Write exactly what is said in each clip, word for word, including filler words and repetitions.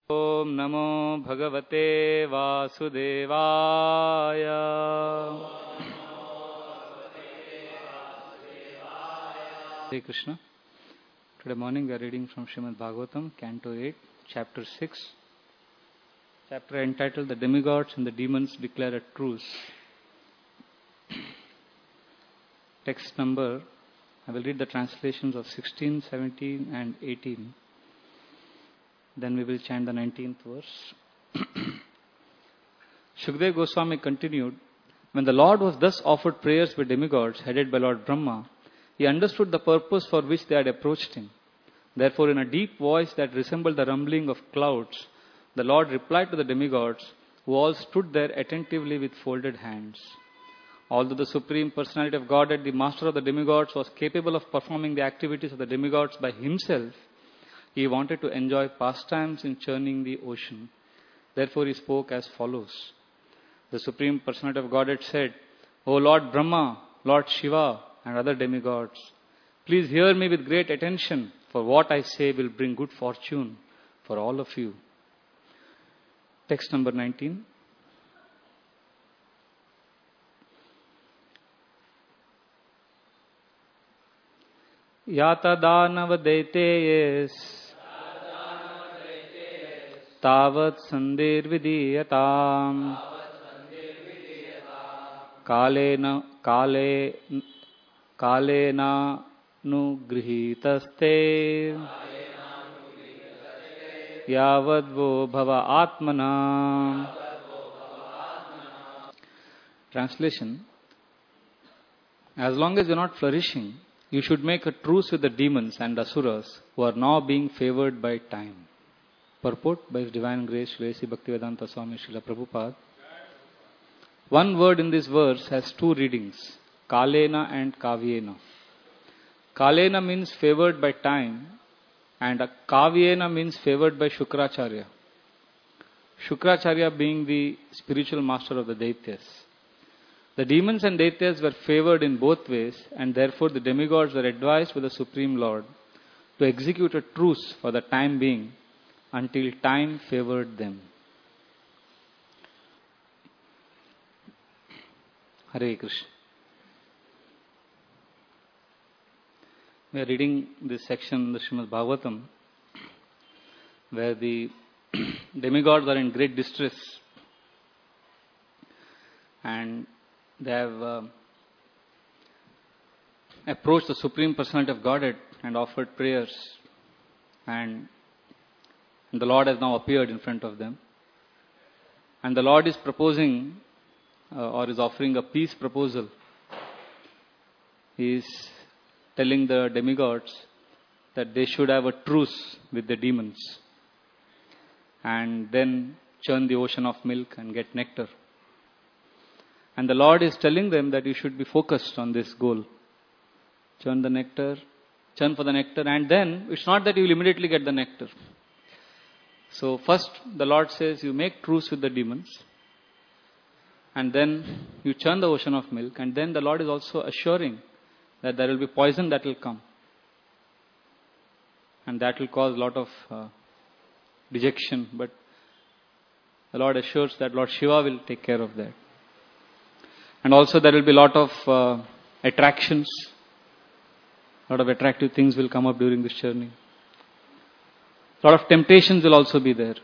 Om Namo Bhagavate Vasudevaya. Hare Krishna. Today morning we are reading from Srimad Bhagavatam, Canto eight, Chapter six. Chapter entitled The Demigods and the Demons Declare a Truce. Text number, I will read the translations of sixteen, seventeen and eighteen. Then we will chant the nineteenth verse. Shukdev Goswami continued, when the Lord was thus offered prayers by demigods headed by Lord Brahma, he understood the purpose for which they had approached him. Therefore, in a deep voice that resembled the rumbling of clouds, the Lord replied to the demigods, who all stood there attentively with folded hands. Although the Supreme Personality of Godhead, the Master of the demigods, was capable of performing the activities of the demigods by himself, he wanted to enjoy pastimes in churning the ocean. Therefore he spoke as follows. The Supreme Personality of Godhead said, O Lord Brahma, Lord Shiva and other demigods, please hear me with great attention, for what I say will bring good fortune for all of you. Text number nineteen. Yata dānava daiteyes Tavat sandir vidiyatam Kalena Kale Kalena nugrihitaste Yavadvo bhava atmana. Translation. As long as you are not flourishing, you should make a truce with the demons and asuras who are now being favored by time. Purport by His Divine Grace, Sri Bhaktivedanta Swami Srila Prabhupada. One word in this verse has two readings, Kalena and Kavyena. Kalena means favored by time, and Kavyena means favored by Shukracharya. Shukracharya being the spiritual master of the Daityas. The demons and Daityas were favored in both ways, and therefore the demigods were advised by the Supreme Lord to execute a truce for the time being until time favored them. Hare Krishna. We are reading this section in the Srimad Bhagavatam where the demigods are in great distress and they have uh, approached the Supreme Personality of Godhead and offered prayers, and the Lord has now appeared in front of them. And the Lord is proposing uh, or is offering a peace proposal. He is telling the demigods that they should have a truce with the demons and then churn the ocean of milk and get nectar. And the Lord is telling them that you should be focused on this goal. Churn the nectar, churn for the nectar, and then it's not that you will immediately get the nectar. So first the Lord says you make truce with the demons, and then you churn the ocean of milk, and then the Lord is also assuring that there will be poison that will come. And that will cause a lot of uh, dejection, but the Lord assures that Lord Shiva will take care of that. And also there will be a lot of uh, attractions, a lot of attractive things will come up during this journey. A lot of temptations will also be there.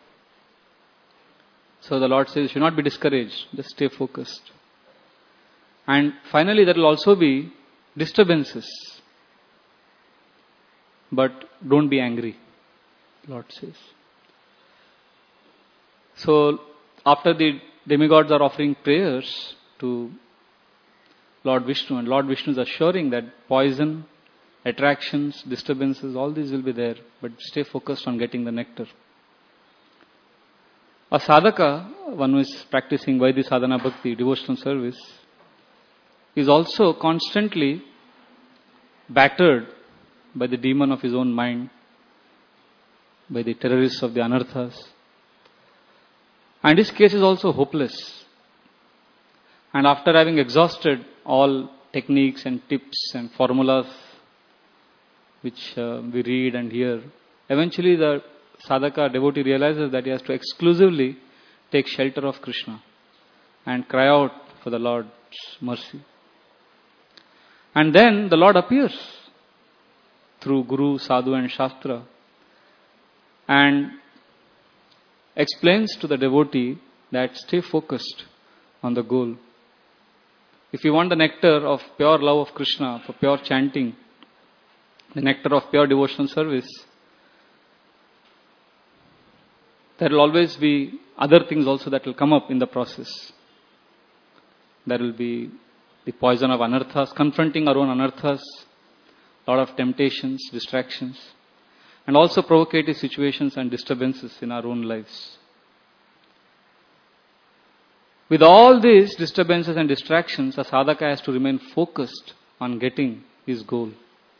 So the Lord says, you should not be discouraged, just stay focused. And finally there will also be disturbances. But don't be angry, Lord says. So after the demigods are offering prayers to Lord Vishnu, and Lord Vishnu is assuring that poison, attractions, disturbances, all these will be there, but stay focused on getting the nectar. A sadhaka, one who is practicing Vaidhi Sadhana Bhakti, devotional service, is also constantly battered by the demon of his own mind, by the terrorists of the anarthas. And his case is also hopeless. And after having exhausted all techniques and tips and formulas which uh, we read and hear, eventually the sadhaka, devotee realizes that he has to exclusively take shelter of Krishna and cry out for the Lord's mercy. And then the Lord appears through Guru, Sadhu and Shastra and explains to the devotee that stay focused on the goal. If you want the nectar of pure love of Krishna, for pure chanting, the nectar of pure devotional service, there will always be other things also that will come up in the process. There will be the poison of anarthas, confronting our own anarthas, lot of temptations, distractions, and also provocative situations and disturbances in our own lives. With all these disturbances and distractions, a sadhaka has to remain focused on getting his goal.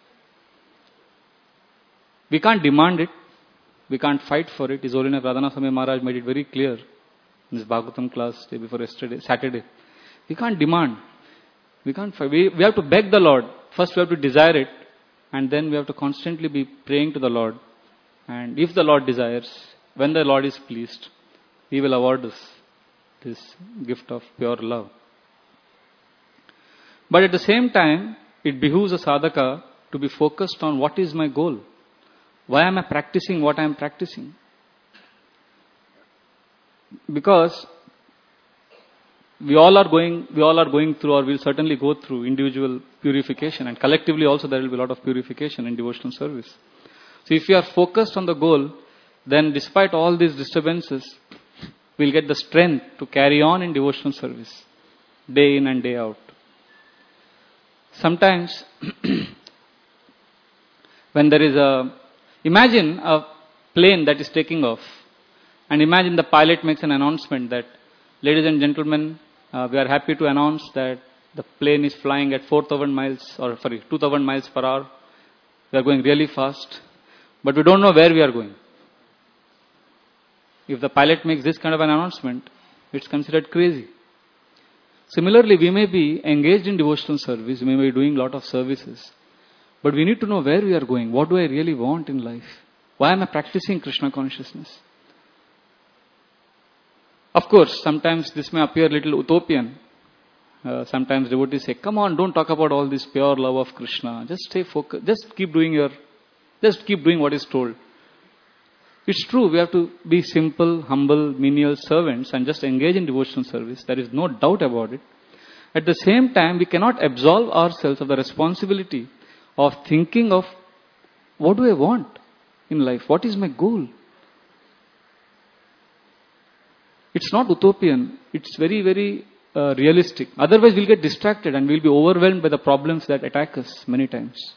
We can't demand it. We can't fight for it. His Holiness Radhanath Swami Maharaj made it very clear in his Bhagavatam class day before yesterday, Saturday. We can't demand. We can't fight. We, we have to beg the Lord. First we have to desire it, and then we have to constantly be praying to the Lord. And if the Lord desires, when the Lord is pleased, He will award us this gift of pure love. But at the same time, it behooves a sadhaka to be focused on what is my goal. Why am I practicing what I am practicing? Because we all are going, we all are going through, or will certainly go through individual purification, and collectively also there will be a lot of purification in devotional service. So if you are focused on the goal, then despite all these disturbances, we'll get the strength to carry on in devotional service, day in and day out. Sometimes, when there is a, imagine a plane that is taking off, and imagine the pilot makes an announcement that, ladies and gentlemen, uh, we are happy to announce that the plane is flying at four thousand miles, or sorry, two thousand miles per hour. We are going really fast, but we don't know where we are going. If the pilot makes this kind of an announcement, it's considered crazy. Similarly, we may be engaged in devotional service, we may be doing a lot of services, but we need to know where we are going. What do I really want in life? Why am I practicing Krishna consciousness? Of course, sometimes this may appear a little utopian. Uh, sometimes devotees say, come on, don't talk about all this pure love of Krishna. Just stay focused. Just keep doing your, just keep doing what is told. It's true, we have to be simple, humble, menial servants and just engage in devotional service. There is no doubt about it. At the same time, we cannot absolve ourselves of the responsibility of thinking of, what do I want in life? What is my goal? It's not utopian. It's very, very uh, realistic. Otherwise, we'll get distracted and we'll be overwhelmed by the problems that attack us many times.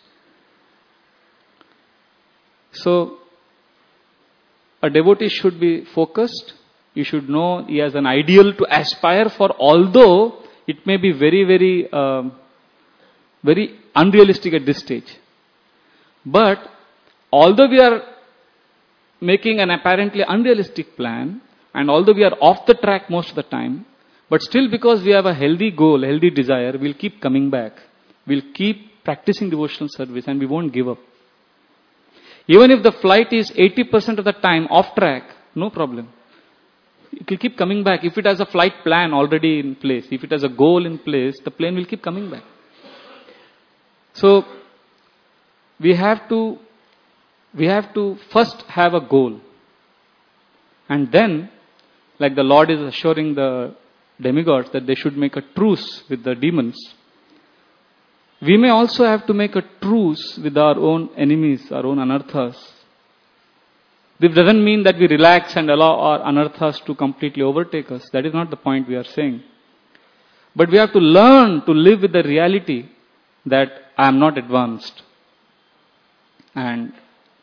So, a devotee should be focused. You should know he has an ideal to aspire for, although it may be very, very, uh, very unrealistic at this stage. But, although we are making an apparently unrealistic plan, and although we are off the track most of the time, but still because we have a healthy goal, healthy desire, we'll keep coming back. We'll keep practicing devotional service and we won't give up. Even if the flight is eighty percent of the time off track, no problem. It will keep coming back. If it has a flight plan already in place, if it has a goal in place, the plane will keep coming back. So, we have to, we have to first have a goal. And then, like the Lord is assuring the demigods that they should make a truce with the demons, we may also have to make a truce with our own enemies, our own anarthas. This doesn't mean that we relax and allow our anarthas to completely overtake us. That is not the point we are saying. But we have to learn to live with the reality that I am not advanced. And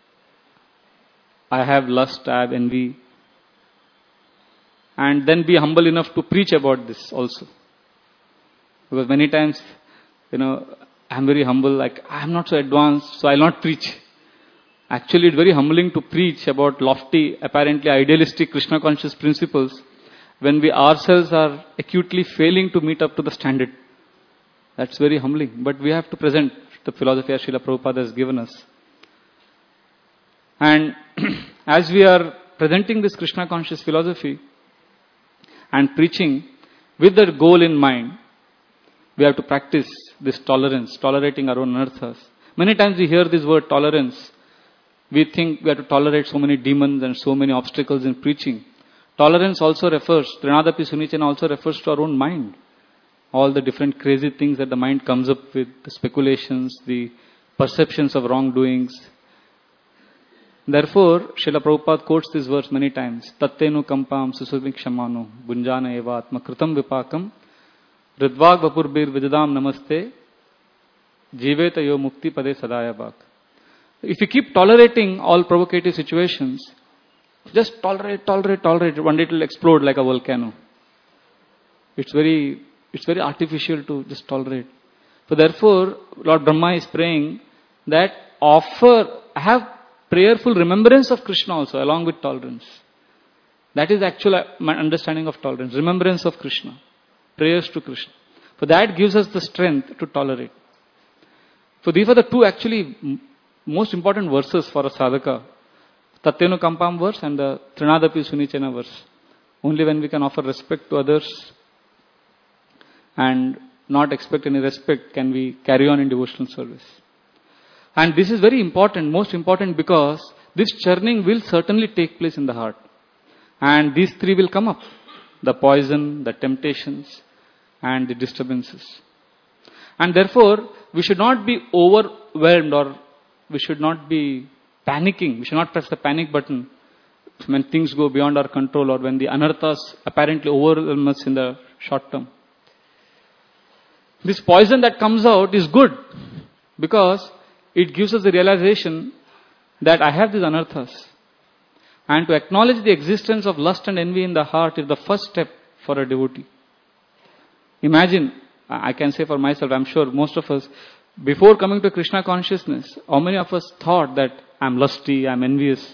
I have lust, I have envy. And then be humble enough to preach about this also. Because many times, you know, I'm very humble, like I'm not so advanced, so I'll not preach. Actually, it's very humbling to preach about lofty, apparently idealistic Krishna conscious principles when we ourselves are acutely failing to meet up to the standard. That's very humbling. But we have to present the philosophy as Srila Prabhupada has given us. And as we are presenting this Krishna conscious philosophy and preaching with the goal in mind, we have to practice this tolerance, tolerating our own anarthas. Many times we hear this word tolerance. We think we have to tolerate so many demons and so many obstacles in preaching. Tolerance also refers, Trinadapi Sunicena also refers to our own mind. All the different crazy things that the mind comes up with, the speculations, the perceptions of wrongdoings. Therefore, Srila Prabhupada quotes this verse many times. Tattenu kampam susubhikshamano bunjana eva atma kritam vipakam ridvag vapurbir vidadam namaste jiveta yo mukti pade sadaya bhak. If you keep tolerating all provocative situations, just tolerate, tolerate, tolerate, one day it will explode like a volcano. It's very, it's very artificial to just tolerate. So therefore, Lord Brahma is praying that offer, have prayerful remembrance of Krishna also along with tolerance. That is actual my understanding of tolerance. Remembrance of Krishna. Prayers to Krishna. For that gives us the strength to tolerate. So these are the two actually most important verses for a sadhaka. Tatyenu Kampam verse and the Trinadapi Sunichena verse. Only when we can offer respect to others and not expect any respect can we carry on in devotional service. And this is very important, most important, because this churning will certainly take place in the heart. And these three will come up. The poison, the temptations, and the disturbances. And therefore, we should not be overwhelmed or we should not be panicking. We should not press the panic button when things go beyond our control or when the anarthas apparently overwhelm us in the short term. This poison that comes out is good because it gives us the realization that I have these anarthas. And to acknowledge the existence of lust and envy in the heart is the first step for a devotee. Imagine, I can say for myself, I'm sure most of us, before coming to Krishna consciousness, how many of us thought that I'm lusty, I'm envious,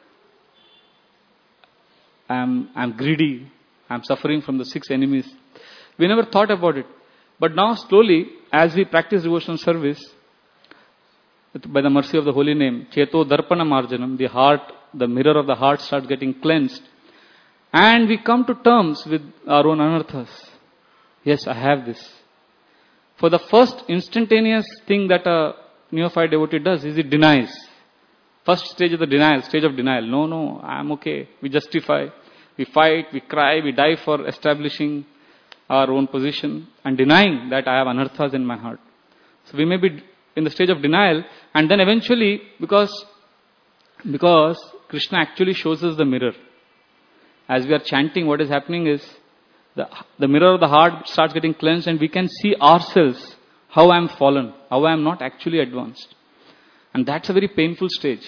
I'm, I'm greedy, I'm suffering from the six enemies. We never thought about it. But now slowly, as we practice devotional service, by the mercy of the holy name, Cheto Darpana Marjanam, the heart, the mirror of the heart starts getting cleansed. And we come to terms with our own anarthas. Yes, I have this. For the first instantaneous thing that a neophyte devotee does is it denies. First stage of the denial, stage of denial. No, no, I'm okay. We justify, we fight, we cry, we die for establishing our own position and denying that I have anarthas in my heart. So we may be in the stage of denial, and then eventually, because, because Krishna actually shows us the mirror. As we are chanting, what is happening is, the, the mirror of the heart starts getting cleansed and we can see ourselves, how I am fallen, how I am not actually advanced. And that's a very painful stage.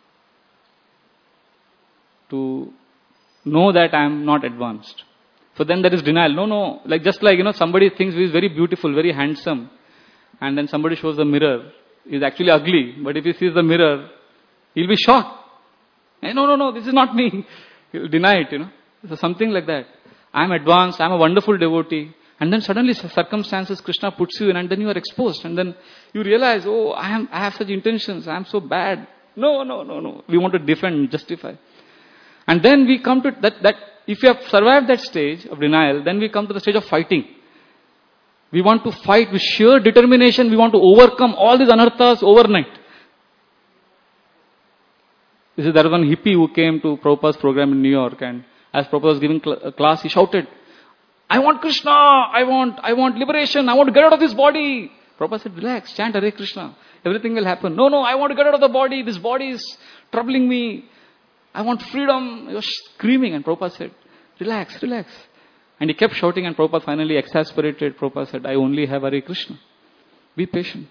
To know that I am not advanced. So then there is denial. No, no, like just like, you know, somebody thinks he is very beautiful, very handsome. And then somebody shows the mirror. He is actually ugly. But if he sees the mirror, he'll be shocked. Hey, no, no, no, this is not me. He'll deny it, you know. So something like that. I'm advanced, I'm a wonderful devotee. And then suddenly circumstances Krishna puts you in and then you are exposed. And then you realize, oh, I am, I have such intentions, I am so bad. No, no, no, no. We want to defend and justify. And then we come to that, that if you have survived that stage of denial, then we come to the stage of fighting. We want to fight with sheer determination. We want to overcome all these anarthas overnight. This is, there was one hippie who came to Prabhupada's program in New York, and as Prabhupada was giving cl- a class, he shouted, I want Krishna, I want, I want liberation, I want to get out of this body. Prabhupada said, relax, chant Hare Krishna. Everything will happen. No, no, I want to get out of the body. This body is troubling me. I want freedom. He was screaming, and Prabhupada said, relax, relax. And he kept shouting, and Prabhupada finally exasperated. Prabhupada said, I only have Hare Krishna. Be patient.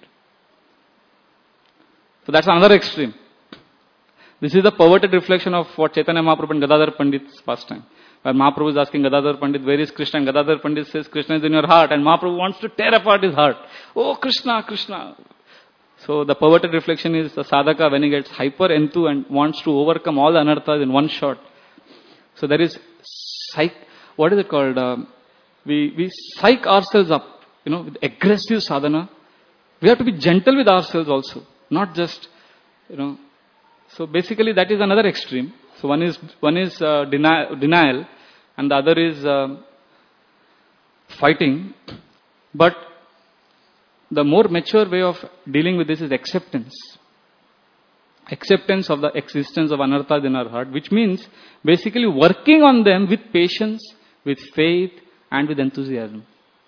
So that's another extreme. This is the perverted reflection of what Chaitanya Mahaprabhu and Gadadhar Pandit's pastime. Where Mahaprabhu is asking Gadadhar Pandit, where is Krishna? And Gadadhar Pandit says, Krishna is in your heart. And Mahaprabhu wants to tear apart his heart. Oh, Krishna, Krishna. So the perverted reflection is the sadhaka when he gets hyper enthu and wants to overcome all the anarthas in one shot. So there is psych, what is it called? Uh, we, we psych ourselves up, you know, with aggressive sadhana. We have to be gentle with ourselves also. Not just, you know, So basically that is another extreme. So one is, one is uh, deni- denial and the other is uh, fighting. But the more mature way of dealing with this is acceptance. Acceptance of the existence of anarthas in our heart, which means basically working on them with patience, with faith and with enthusiasm.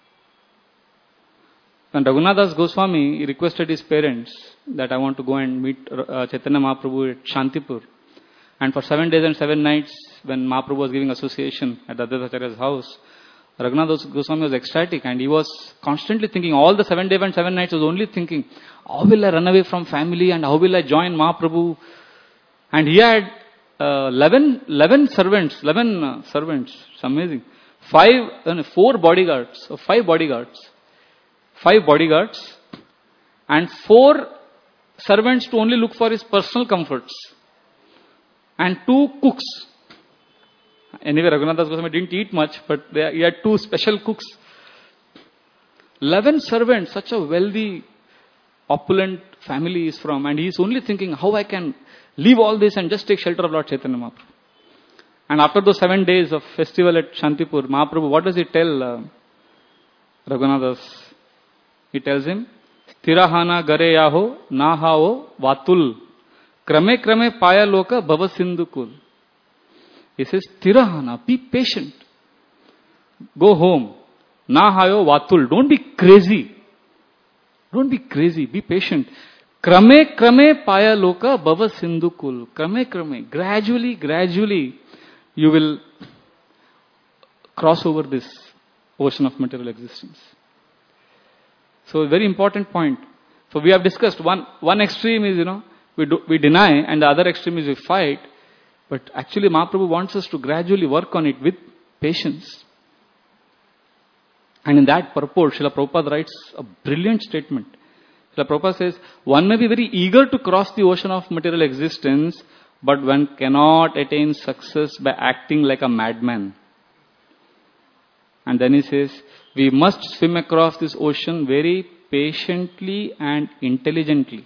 When Raghunath Das Goswami he requested his parents that I want to go and meet uh, Chaitanya Mahaprabhu at Shantipur. And for seven days and seven nights, when Mahaprabhu was giving association at Advaita Acharya's house, Raghunath Das Goswami was ecstatic and he was constantly thinking, all the seven days and seven nights was only thinking, how will I run away from family and how will I join Mahaprabhu? And he had uh, eleven, eleven servants, eleven uh, servants, it's amazing. Five, uh, four bodyguards, so five bodyguards. Five bodyguards and four servants to only look for his personal comforts and two cooks. Anyway, Raghunath Das Goswami didn't eat much, but they, he had two special cooks. Eleven servants, such a wealthy, opulent family is from, and he is only thinking how I can leave all this and just take shelter of Lord Chaitanya Mahaprabhu. And after those seven days of festival at Shantipur, Mahaprabhu, what does he tell uh, Raghunath Das? He tells him, Sthirahana gare yaho nahao vatul krame krame paya loka bhava sindhukul. He says, Sthirahana, be patient. Go home. Nahayo vatul. Don't be crazy. Don't be crazy. Be patient. Krame krame paya loka bhava sindhukul. Krame krame. Gradually, gradually, you will cross over this ocean of material existence. So, a very important point. So, we have discussed one, one extreme is, you know, we, do, we deny and the other extreme is we fight. But actually, Mahaprabhu wants us to gradually work on it with patience. And in that purport, Srila Prabhupada writes a brilliant statement. Srila Prabhupada says, one may be very eager to cross the ocean of material existence, but one cannot attain success by acting like a madman. And then he says, we must swim across this ocean very patiently and intelligently.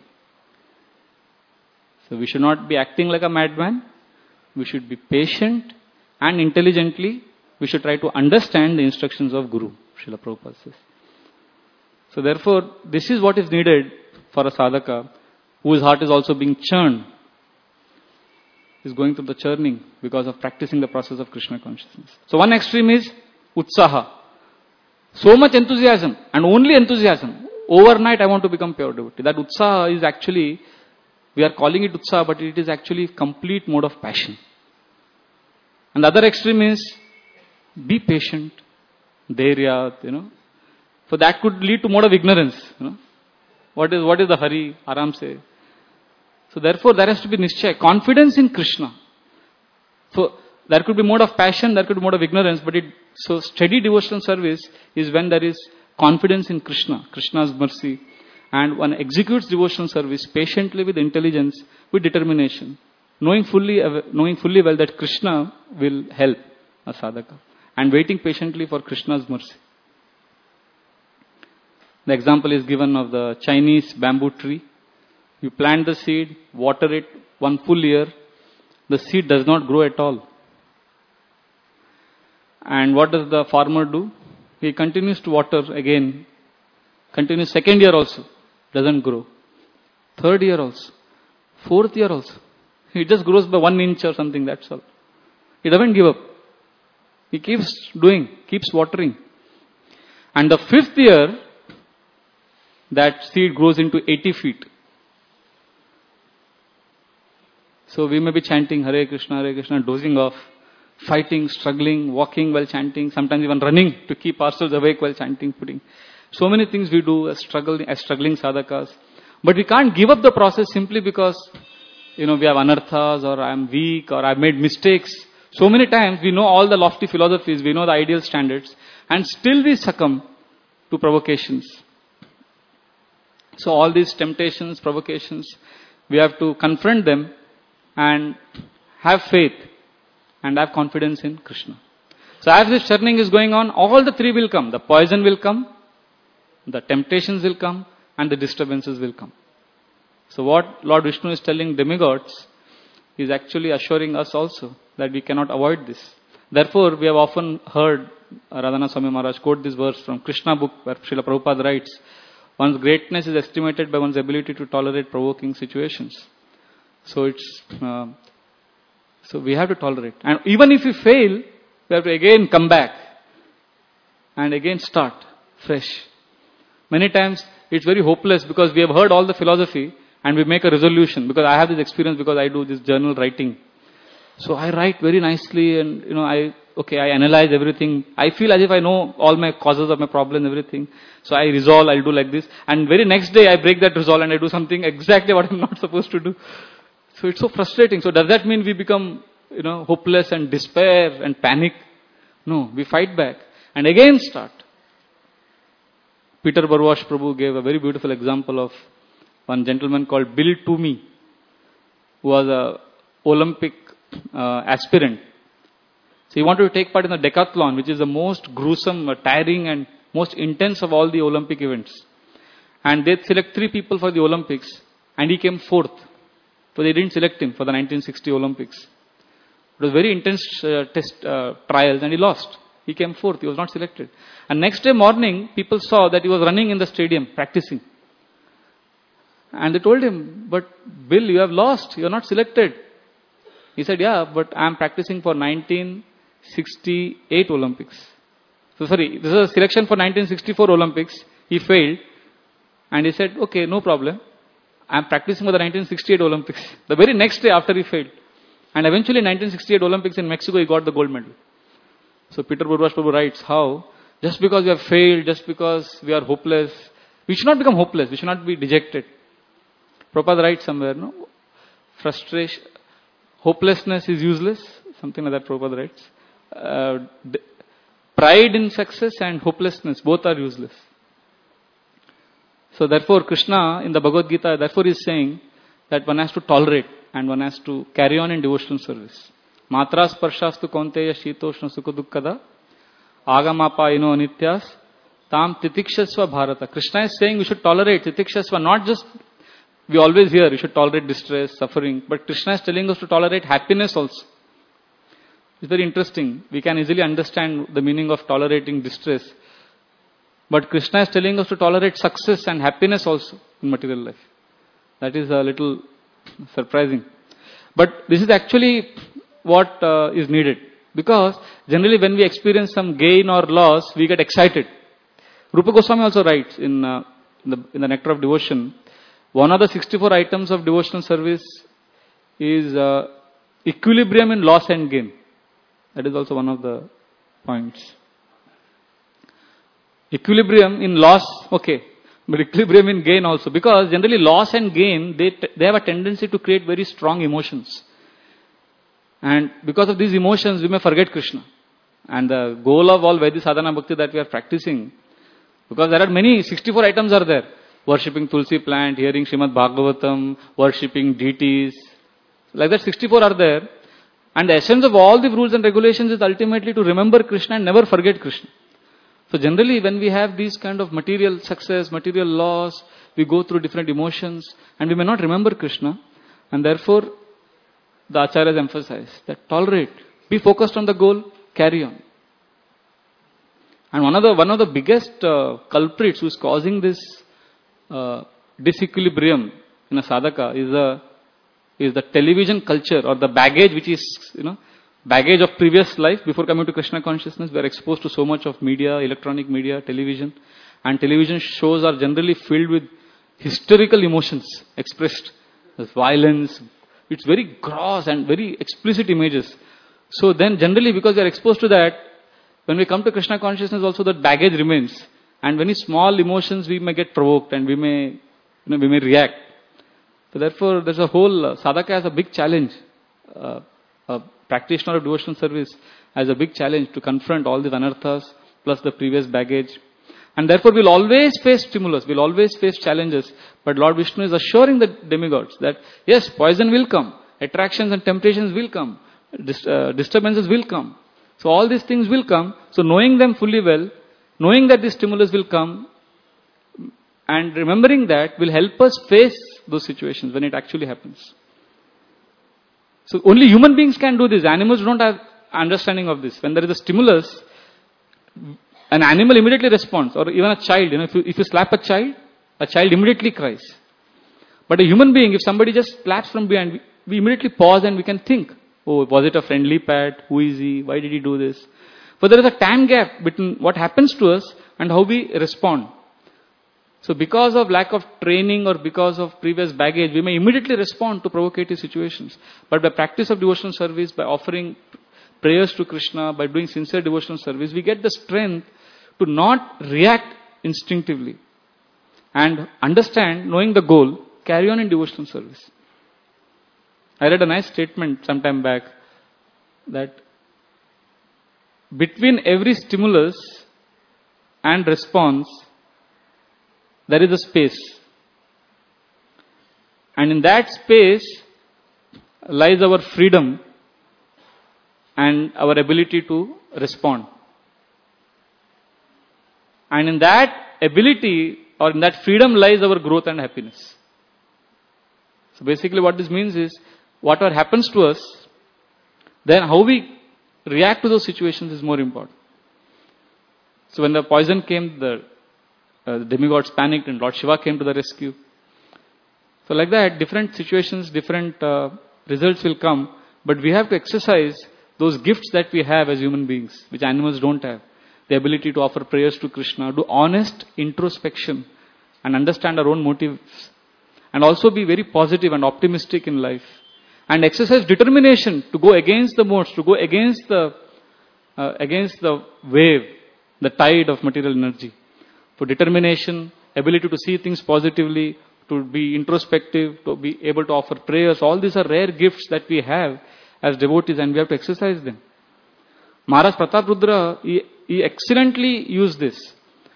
So we should not be acting like a madman. We should be patient and intelligently. We should try to understand the instructions of Guru, Srila Prabhupada says. So therefore, this is what is needed for a sadhaka whose heart is also being churned. Is going through the churning because of practicing the process of Krishna consciousness. So one extreme is utsaha. So much enthusiasm and only enthusiasm. Overnight I want to become pure devotee. That utsaha is actually, we are calling it utsaha, but it is actually complete mode of passion. And the other extreme is be patient, dhairya, you know. So that could lead to mode of ignorance. You know. What is what is the hurry? Aram se. So therefore there has to be nishchay, confidence in Krishna. So there could be mode of passion, there could be mode of ignorance, but it, so steady devotional service is when there is confidence in Krishna, Krishna's mercy, and one executes devotional service patiently with intelligence, with determination, knowing fully, knowing fully well that Krishna will help a sadhaka, and waiting patiently for Krishna's mercy. The example is given of the Chinese bamboo tree. You plant the seed, water it one full year, the seed does not grow at all. And what does the farmer do? He continues to water again, continues second year also, doesn't grow. Third year also, fourth year also. It just grows by one inch or something, that's all. He doesn't give up. He keeps doing, keeps watering. And the fifth year, that seed grows into eighty feet. So we may be chanting Hare Krishna, Hare Krishna, dozing off, fighting, struggling, walking while chanting, sometimes even running to keep ourselves awake while chanting, putting. So many things we do as struggling, as struggling sadhakas. But we can't give up the process simply because, you know, we have anarthas or I am weak or I have made mistakes. So many times we know all the lofty philosophies, we know the ideal standards, and still we succumb to provocations. So all these temptations, provocations, we have to confront them and have faith and have confidence in Krishna. So as this churning is going on, all the three will come. The poison will come, the temptations will come, and the disturbances will come. So what Lord Vishnu is telling demigods He is actually assuring us also that we cannot avoid this. Therefore, we have often heard Radhana Swami Maharaj quote this verse from Krishna book where Srila Prabhupada writes, one's greatness is estimated by one's ability to tolerate provoking situations. So it's, uh, so we have to tolerate. And even if we fail, we have to again come back and again start fresh. Many times it's very hopeless because we have heard all the philosophy and we make a resolution. Because I have this experience because I do this journal writing. So I write very nicely and, you know, I, okay, I analyze everything. I feel as if I know all my causes of my problem, everything. So I resolve, I'll do like this. And very next day I break that resolve and I do something exactly what I'm not supposed to do. So it's so frustrating. So does that mean we become, you know, hopeless and despair and panic? No, we fight back and again start. Peter Barwash Prabhu gave a very beautiful example of one gentleman called Bill Toomey, who was a Olympic uh, aspirant. So he wanted to take part in the decathlon, which is the most gruesome, uh, tiring and most intense of all the Olympic events. And they select three people for the Olympics and he came fourth. So they didn't select him for the nineteen sixty Olympics. It was very intense uh, test uh, trials and he lost. He came fourth. He was not selected. And next day morning, people saw that he was running in the stadium, practicing. And they told him, but Bill, you have lost. You are not selected. He said, yeah, but I am practicing for nineteen sixty-eight Olympics. So sorry, this is a selection for nineteen sixty-four Olympics. He failed. And he said, okay, no problem. I am practicing for the nineteen sixty-eight Olympics. The very next day after he failed. And eventually in nineteen sixty-eight Olympics in Mexico, he got the gold medal. So Peter Barwash Prabhu writes how just because we have failed, just because we are hopeless, we should not become hopeless. We should not be dejected. Prabhupada writes somewhere, no? Frustration, hopelessness is useless. Something like that Prabhupada writes. Uh, d- pride in success and hopelessness, both are useless. So therefore Krishna in the Bhagavad Gita, therefore is saying that one has to tolerate and one has to carry on in devotional service. Matra sparshastu kaunteya shitoshna sukha dukkada agamapa ino anityas tam titikshasva bharata. Krishna is saying we should tolerate titikshasva, not just we always hear we should tolerate distress, suffering, but Krishna is telling us to tolerate happiness also. It's very interesting. We can easily understand the meaning of tolerating distress. But Krishna is telling us to tolerate success and happiness also in material life. That is a little surprising. But this is actually what uh, is needed. Because generally when we experience some gain or loss, we get excited. Rupa Goswami also writes in, uh, in, the, in the Nectar of Devotion, one of the sixty-four items of devotional service is uh, equilibrium in loss and gain. That is also one of the points. Equilibrium in loss, okay, but equilibrium in gain also. Because generally loss and gain, they, t- they have a tendency to create very strong emotions. And because of these emotions, we may forget Krishna. And the goal of all Vaidhi Sadhana Bhakti that we are practicing, because there are many, sixty-four items are there. Worshipping Tulsi plant, hearing Srimad Bhagavatam, worshipping deities. Like that sixty-four are there. And the essence of all the rules and regulations is ultimately to remember Krishna and never forget Krishna. So generally when we have these kind of material success, material loss, we go through different emotions and we may not remember Krishna. And therefore the acharyas emphasize that tolerate, be focused on the goal, carry on. And one of the, one of the biggest uh, culprits who is causing this uh, disequilibrium in a sadhaka is the, is the television culture or the baggage which is, you know, baggage of previous life. Before coming to Krishna consciousness, we are exposed to so much of media, electronic media, television. And television shows are generally filled with hysterical emotions expressed. There's violence. It's very gross and very explicit images. So then generally because we are exposed to that, when we come to Krishna consciousness also that baggage remains. And very small emotions we may get provoked and we may, you know, we may react. So therefore there's a whole, uh, sadhaka has a big challenge. Uh, a practitioner of devotional service has a big challenge to confront all these anarthas plus the previous baggage. And therefore we'll always face stimulus, we'll always face challenges. But Lord Vishnu is assuring the demigods that yes, poison will come, attractions and temptations will come, dis- uh, disturbances will come. So all these things will come. So knowing them fully well, knowing that this stimulus will come and remembering that will help us face those situations when it actually happens. So only human beings can do this. Animals don't have understanding of this. When there is a stimulus, an animal immediately responds, or even a child. You know, if you, if you slap a child, a child immediately cries. But a human being, if somebody just slaps from behind, we, we immediately pause and we can think, oh, was it a friendly pat? Who is he? Why did he do this? But there is a time gap between what happens to us and how we respond. So because of lack of training or because of previous baggage, we may immediately respond to provocative situations. But by practice of devotional service, by offering prayers to Krishna, by doing sincere devotional service, we get the strength to not react instinctively. And understand, knowing the goal, carry on in devotional service. I read a nice statement sometime back that between every stimulus and response, there is a space. And in that space lies our freedom and our ability to respond. And in that ability or in that freedom lies our growth and happiness. So basically what this means is, whatever happens to us, then how we react to those situations is more important. So when the poison came, the uh, demigods panicked and Lord Shiva came to the rescue. So like that, different situations, different uh, results will come, but we have to exercise those gifts that we have as human beings, which animals don't have. The ability to offer prayers to Krishna, do honest introspection and understand our own motives, and also be very positive and optimistic in life, and exercise determination to go against the modes, to go against the uh, against the wave, the tide of material energy. For determination, ability to see things positively, to be introspective, to be able to offer prayers, all these are rare gifts that we have as devotees, and we have to exercise them. Maharaj Prataprudra, he, he excellently used this.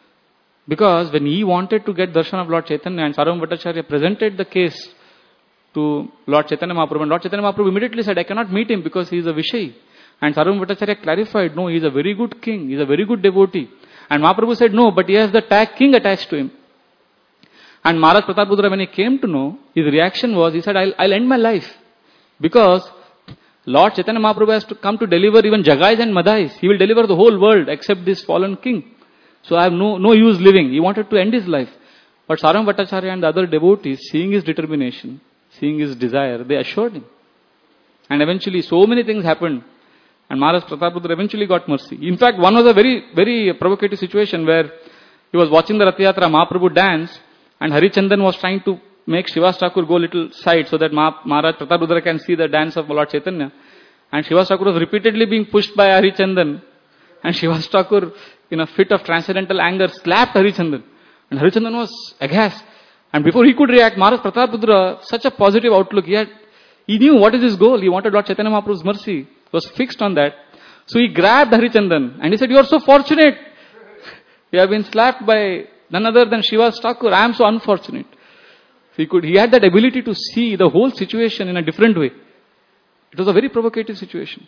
Because when he wanted to get darshan of Lord Chaitanya, and Sarvabhauma Bhattacharya presented the case to Lord Chaitanya Mahaprabhu, and Lord Chaitanya Mahaprabhu immediately said, I cannot meet him because he is a Vishayi. And Sarvabhauma Bhattacharya clarified, no, he is a very good king, he is a very good devotee. And Mahaprabhu said, no, but he has the tag king attached to him. And Maharaj Prataprudra, when he came to know, his reaction was, he said, I'll, I'll end my life. Because Lord Chaitanya Mahaprabhu has to come to deliver even Jagais and Madhais. He will deliver the whole world except this fallen king. So I have no, no use living. He wanted to end his life. But Sarvabhauma Bhattacharya and the other devotees, seeing his determination, seeing his desire, they assured him. And eventually so many things happened. And Maharaj Prataprudra eventually got mercy. In fact, one was a very, very provocative situation where he was watching the Rath Yatra, Mahaprabhu dance, and Harichandan was trying to make Srivas Thakur go little side so that Maharaj Prataprudra can see the dance of Lord Chaitanya. And Srivas Thakur was repeatedly being pushed by Harichandan. And Srivas Thakur, in a fit of transcendental anger, slapped Harichandan. And Harichandan was aghast. And before he could react, Maharaj Prataprudra, such a positive outlook, he had, he knew what is his goal. He wanted Lord Chaitanya Mahaprabhu's mercy. He was fixed on that. So he grabbed Harichandan and he said, you are so fortunate. You have been slapped by none other than Srivas Thakur. I am so unfortunate. So he could, he had that ability to see the whole situation in a different way. It was a very provocative situation.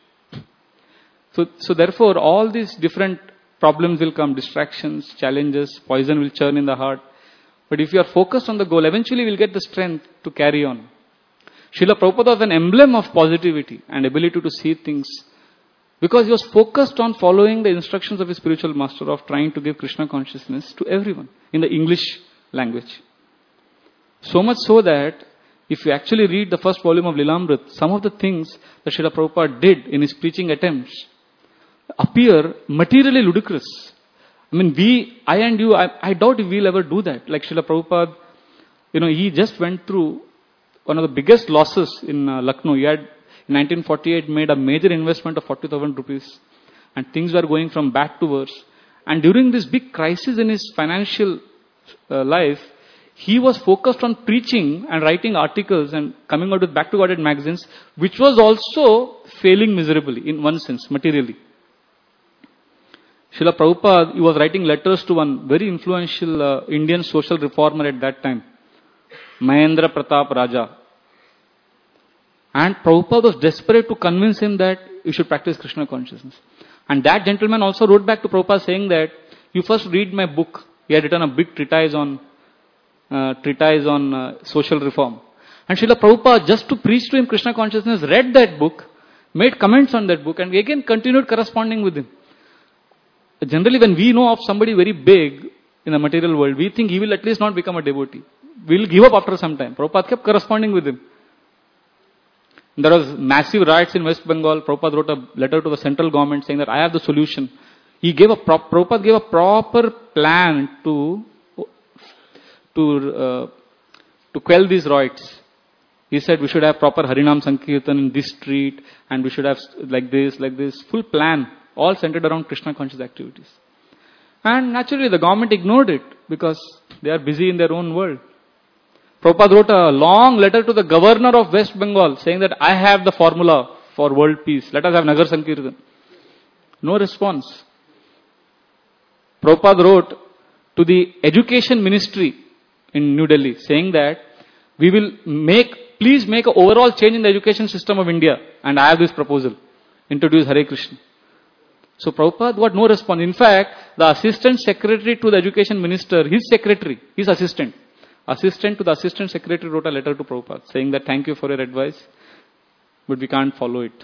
So, so therefore, all these different problems will come, distractions, challenges, poison will churn in the heart. But if you are focused on the goal, eventually you will get the strength to carry on. Srila Prabhupada was an emblem of positivity and ability to see things, because he was focused on following the instructions of his spiritual master of trying to give Krishna consciousness to everyone in the English language. So much so that if you actually read the first volume of Lilamrit, some of the things that Srila Prabhupada did in his preaching attempts appear materially ludicrous. I mean, we, I and you, I, I doubt if we'll ever do that. Like Srila Prabhupada, you know, he just went through one of the biggest losses in uh, Lucknow. He had, in nineteen forty-eight, made a major investment of forty thousand rupees. And things were going from bad to worse. And during this big crisis in his financial uh, life, he was focused on preaching and writing articles and coming out with Back to Godhead magazines, which was also failing miserably in one sense, materially. Srila Prabhupada, he was writing letters to one very influential uh, Indian social reformer at that time, Mahendra Pratap Raja. And Prabhupada was desperate to convince him that you should practice Krishna consciousness. And that gentleman also wrote back to Prabhupada saying that, you first read my book. He had written a big treatise on uh, treatise on uh, social reform. And Srila Prabhupada, just to preach to him Krishna consciousness, read that book, made comments on that book, and again continued corresponding with him. Generally, when we know of somebody very big in the material world, we think he will at least not become a devotee. We will give up after some time. Prabhupada kept corresponding with him. There was massive riots in West Bengal. Prabhupada wrote a letter to the central government saying that I have the solution. He gave a prop, Prabhupada gave a proper plan to to uh, to quell these riots. He said we should have proper Harinam Sankirtan in this street, and we should have like this, like this, full plan, all centered around Krishna conscious activities. And naturally the government ignored it because they are busy in their own world. Prabhupada wrote a long letter to the governor of West Bengal saying that I have the formula for world peace. Let us have Nagar Sankirtan. No response. Prabhupada wrote to the education ministry in New Delhi saying that we will make, please make an overall change in the education system of India, and I have this proposal. Introduce Hare Krishna. So Prabhupada got no response. In fact, the assistant secretary to the education minister, his secretary, his assistant, assistant to the assistant secretary wrote a letter to Prabhupada saying that thank you for your advice, but we can't follow it.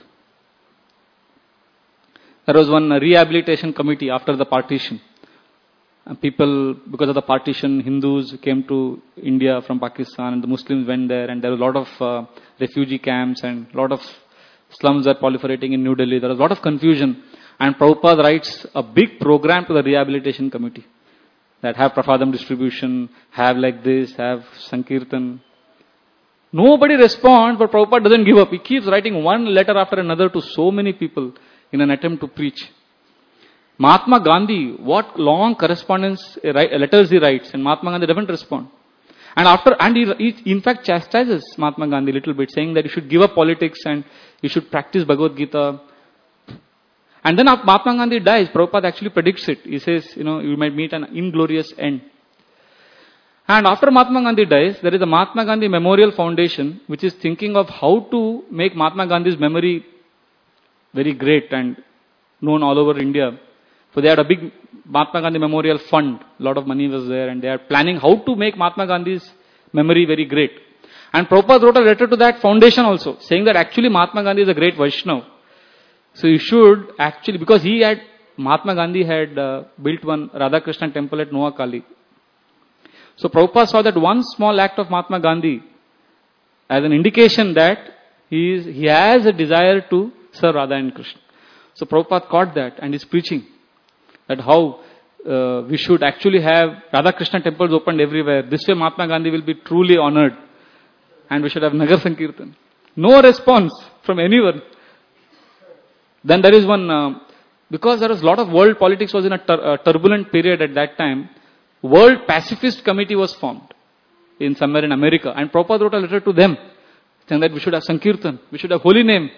There was one rehabilitation committee after the partition. And people, because of the partition, Hindus came to India from Pakistan and the Muslims went there, and there was a lot of uh, refugee camps and a lot of slums are proliferating in New Delhi. There was a lot of confusion. And Prabhupada writes a big program to the rehabilitation committee. That have prasadam distribution, have like this, have Sankirtan. Nobody responds, but Prabhupada doesn't give up. He keeps writing one letter after another to so many people in an attempt to preach. Mahatma Gandhi, what long correspondence, letters he writes, and Mahatma Gandhi doesn't respond. And after, and he, he in fact chastises Mahatma Gandhi a little bit, saying that you should give up politics and you should practice Bhagavad Gita. And then after Mahatma Gandhi dies, Prabhupada actually predicts it. He says, you know, you might meet an inglorious end. And after Mahatma Gandhi dies, there is a Mahatma Gandhi Memorial Foundation, which is thinking of how to make Mahatma Gandhi's memory very great and known all over India. So they had a big Mahatma Gandhi Memorial Fund. A lot of money was there, and they are planning how to make Mahatma Gandhi's memory very great. And Prabhupada wrote a letter to that foundation also, saying that actually Mahatma Gandhi is a great Vaishnava. So you should actually, because he had, Mahatma Gandhi had uh, built one Radhakrishna temple at Noakhali. So Prabhupada saw that one small act of Mahatma Gandhi as an indication that he is, he has a desire to serve Radha and Krishna. So Prabhupada caught that and is preaching that how uh, we should actually have Radha Krishna temples opened everywhere. This way Mahatma Gandhi will be truly honored. And we should have Nagar Sankirtan. No response from anyone. Then there is one, uh, because there was a lot of world politics was in a tur- uh, turbulent period at that time, World Pacifist Committee was formed in somewhere in America. And Prabhupada wrote a letter to them saying that we should have Sankirtan, we should have holy name.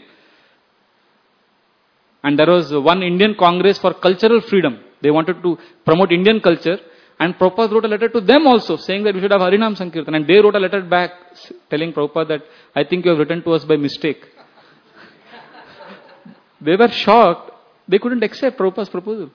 And there was one Indian Congress for Cultural Freedom. They wanted to promote Indian culture. And Prabhupada wrote a letter to them also saying that we should have Harinam Sankirtan. And they wrote a letter back telling Prabhupada that I think you have written to us by mistake. They were shocked. They couldn't accept Prabhupada's proposal.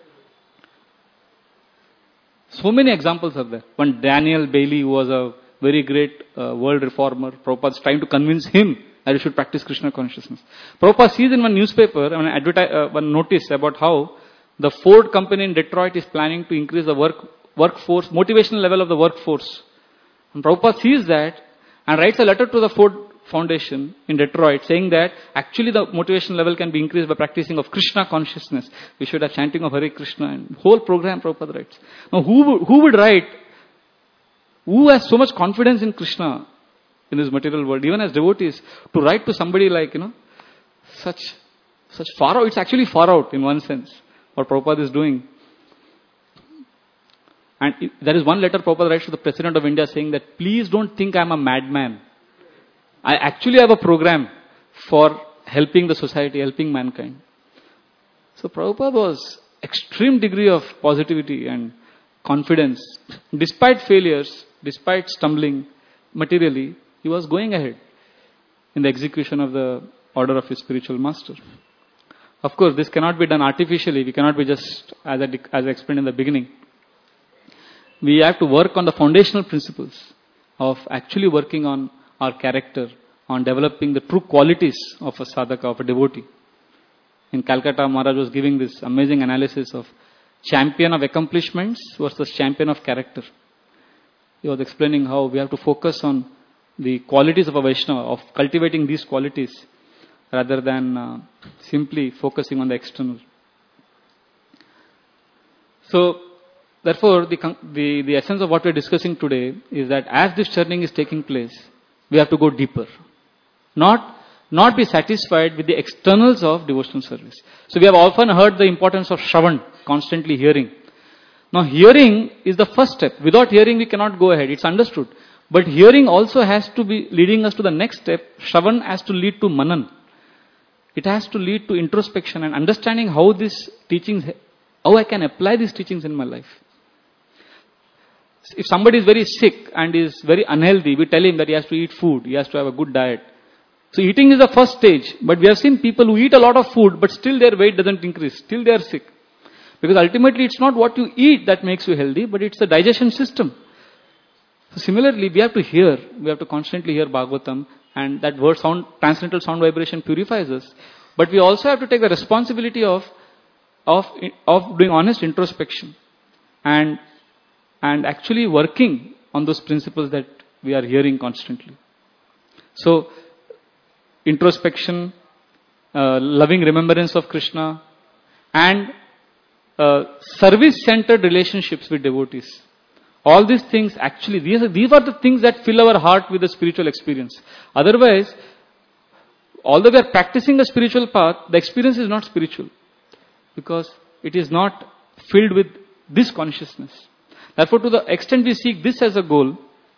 So many examples are there. One Daniel Bailey, who was a very great uh, world reformer. Prabhupada is trying to convince him that you should practice Krishna consciousness. Prabhupada sees in one newspaper, one, advertise, uh, one notice about how the Ford company in Detroit is planning to increase the work workforce, motivational level of the workforce. And Prabhupada sees that and writes a letter to the Ford Foundation in Detroit saying that actually the motivation level can be increased by practicing of Krishna consciousness. We should have chanting of Hare Krishna and whole program Prabhupada writes. Now who would, who would write, who has so much confidence in Krishna in this material world, even as devotees, to write to somebody like, you know, such, such far out, it's actually far out in one sense, what Prabhupada is doing. And it, there is one letter Prabhupada writes to the President of India saying that please don't think I'm a madman. I actually have a program for helping the society, helping mankind. So Prabhupada was extreme degree of positivity and confidence. Despite failures, despite stumbling materially, he was going ahead in the execution of the order of his spiritual master. Of course, this cannot be done artificially. We cannot be just, as I, as I explained in the beginning. We have to work on the foundational principles of actually working on our character, on developing the true qualities of a sadhaka, of a devotee. In Calcutta, Maharaj was giving this amazing analysis of champion of accomplishments versus champion of character. He was explaining how we have to focus on the qualities of a Vaishnava, of cultivating these qualities, rather than uh, simply focusing on the external. So, therefore, the, the, the essence of what we are discussing today is that as this churning is taking place, we have to go deeper. Not, not be satisfied with the externals of devotional service. So, we have often heard the importance of Shravan, constantly hearing. Now, hearing is the first step. Without hearing, we cannot go ahead. It's understood. But hearing also has to be leading us to the next step. Shravan has to lead to Manan. It has to lead to introspection and understanding how these teachings, how I can apply these teachings in my life. If somebody is very sick and is very unhealthy, we tell him that he has to eat food, he has to have a good diet. So eating is the first stage, but we have seen people who eat a lot of food, but still their weight doesn't increase, still they are sick. Because ultimately it's not what you eat that makes you healthy, but it's the digestion system. So similarly, we have to hear, we have to constantly hear Bhagavatam, and that word sound, transcendental sound vibration purifies us. But we also have to take the responsibility of, of, of doing honest introspection and, and actually working on those principles that we are hearing constantly. So, introspection, uh, loving remembrance of Krishna, and uh, service-centered relationships with devotees. All these things actually, these are, these are the things that fill our heart with a spiritual experience. Otherwise, although we are practicing a spiritual path, the experience is not spiritual. Because it is not filled with this consciousness. Therefore, to the extent we seek this as a goal,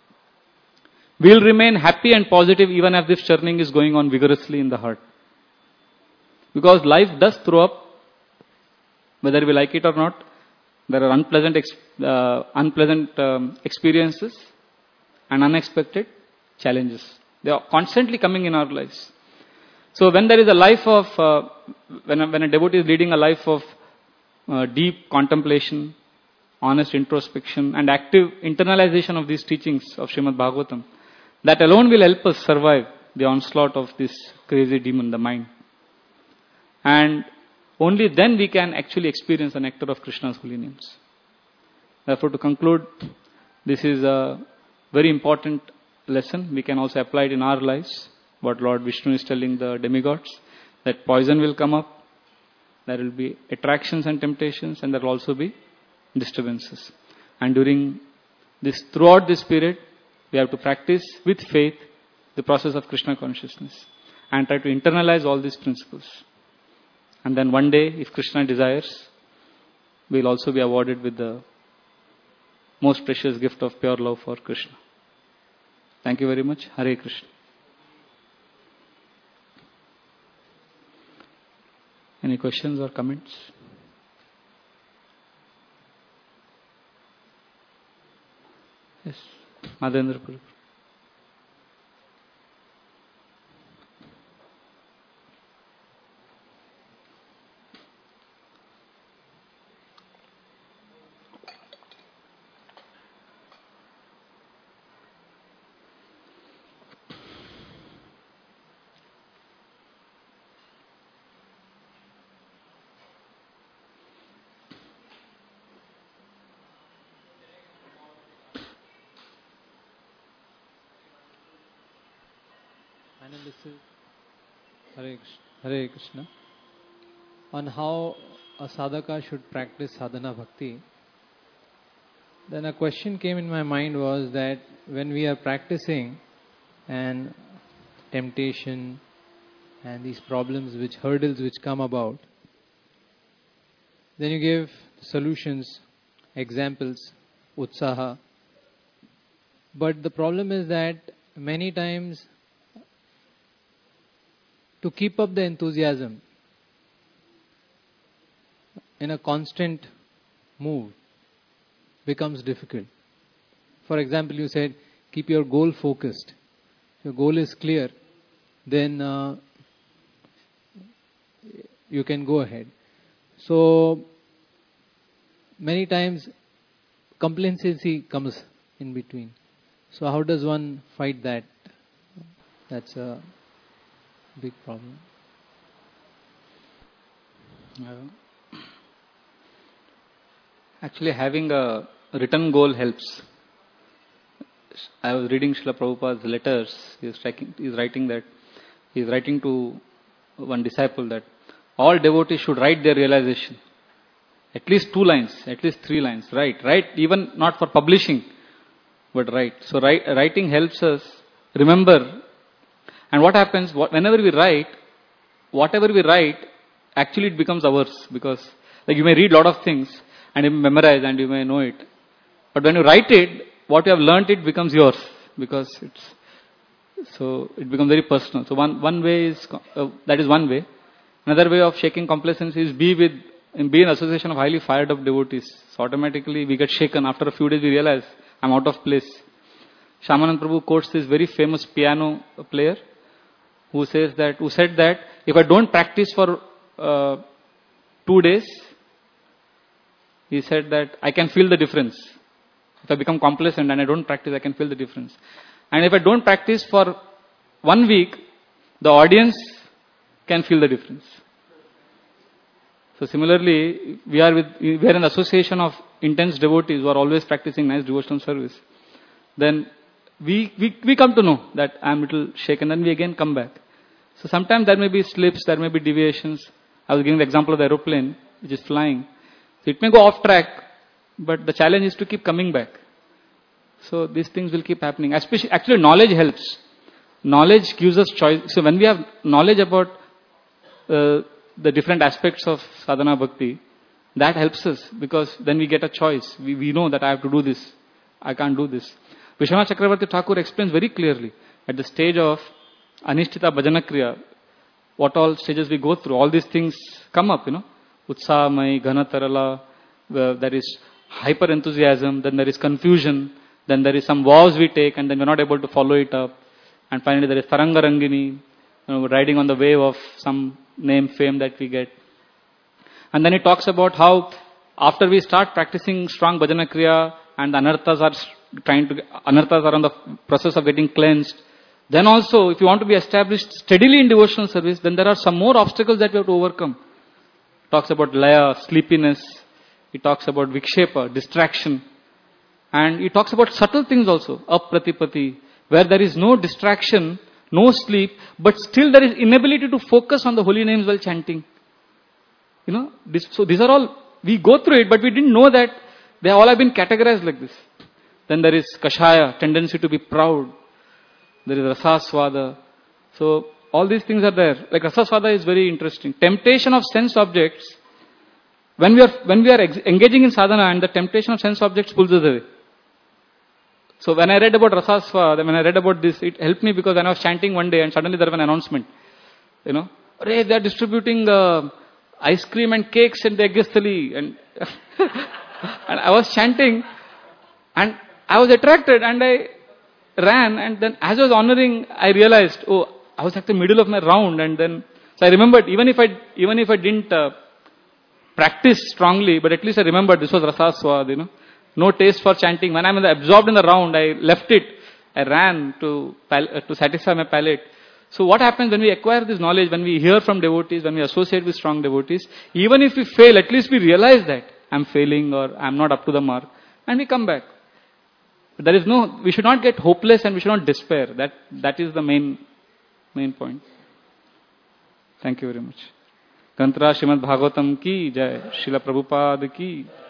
we will remain happy and positive even if this churning is going on vigorously in the heart. Because life does throw up, whether we like it or not. There are unpleasant, ex- uh, unpleasant um, experiences and unexpected challenges. They are constantly coming in our lives. So when there is a life of, uh, when, a, when a devotee is leading a life of uh, deep contemplation, honest introspection, and active internalization of these teachings of Srimad Bhagavatam, that alone will help us survive the onslaught of this crazy demon, the mind. And only then we can actually experience the nectar of Krishna's holy names. Therefore, to conclude, this is a very important lesson. We can also apply it in our lives. What Lord Vishnu is telling the demigods, that poison will come up, there will be attractions and temptations, and there will also be disturbances. And during this, throughout this period, we have to practice with faith the process of Krishna consciousness and try to internalize all these principles. And then one day, if Krishna desires, we will also be awarded with the most precious gift of pure love for Krishna. Thank you very much. Hare Krishna. Any questions or comments? Yes, Madhendra Prabhu. Analysis. Hare Krishna. Hare Krishna. On how a sadhaka should practice sadhana bhakti, then a question came in my mind was that when we are practicing and temptation and these problems which hurdles which come about, then you give solutions, examples, utsaha. But the problem is that many times to keep up the enthusiasm in a constant move becomes difficult. For example, you said keep your goal focused. If your goal is clear, then uh, you can go ahead. So many times complacency comes in between. So how does one fight that That's a big problem. Uh, actually, having a written goal helps. I was reading Srila Prabhupada's letters. He is writing, he is writing that he is writing to one disciple that all devotees should write their realization. At least two lines, at least three lines. Write, write, even not for publishing, but write. So write, writing helps us remember. And what happens, whenever we write, whatever we write, actually it becomes ours. Because like you may read a lot of things and you may memorize and you may know it. But when you write it, what you have learnt, it becomes yours. Because it's, so it becomes very personal. So one, one way is, uh, that is one way. Another way of shaking complacency is be with, be in association of highly fired up devotees. So automatically we get shaken. After a few days we realize I'm out of place. Shyamanand Prabhu quotes this very famous piano player who says that, who said that if I don't practice for uh, two days, he said that I can feel the difference. If I become complacent and I don't practice, I can feel the difference. And if I don't practice for one week, the audience can feel the difference. So similarly, we are with, we are an association of intense devotees who are always practicing nice devotional service. Then we, we, we come to know that I am a little shaken, then we again come back. So sometimes there may be slips, there may be deviations. I was giving the example of the aeroplane which is flying. So it may go off track, but the challenge is to keep coming back. So these things will keep happening. Especially, actually knowledge helps. Knowledge gives us choice. So when we have knowledge about uh, the different aspects of sadhana bhakti, that helps us because then we get a choice. We, we know that I have to do this. I can't do this. Vishwanath Chakravarti Thakur explains very clearly at the stage of Anishtita Bhajana Kriya, what all stages we go through. All these things come up, you know. Utsaha, Mai, Ghana Tarala, uh, there is hyper enthusiasm, then there is confusion, then there is some vows we take and then we're not able to follow it up. And finally there is Taranga Rangini, you know, riding on the wave of some name, fame that we get. And then he talks about how after we start practicing strong Bhajana Kriya and the anarthas are trying to, anarthas are on the process of getting cleansed. Then also, if you want to be established steadily in devotional service, then there are some more obstacles that we have to overcome. He talks about laya, sleepiness. He talks about vikshepa, distraction. And he talks about subtle things also, apratipati, where there is no distraction, no sleep, but still there is inability to focus on the holy names while chanting. You know, this, so these are all, we go through it, but we didn't know that they all have been categorized like this. Then there is kashaya, tendency to be proud. There is rasaswada. So all these things are there. Like rasaswada is very interesting. Temptation of sense objects. When we are when we are ex- engaging in sadhana and the temptation of sense objects pulls us away. So when I read about rasaswada, when I read about this, it helped me because when I was chanting one day and suddenly there was an announcement. You know, Arey, they are distributing uh, ice cream and cakes in the Yajnasthali. And, and I was chanting and I was attracted and I ran, and then as I was honoring, I realized, oh, I was at the middle of my round, and then, so I remembered, even if I, even if I didn't uh, practice strongly, but at least I remembered this was rasaswad, you know, no taste for chanting. When I'm absorbed in the round, I left it, I ran to, pal- uh, to satisfy my palate. So what happens when we acquire this knowledge, when we hear from devotees, when we associate with strong devotees, even if we fail, at least we realize that I'm failing or I'm not up to the mark, and we come back. There is no, we should not get hopeless and we should not despair. That, that is the main, main point. Thank you very much. Kantra Srimad Bhagavatam ki jai. Srila Prabhupada ki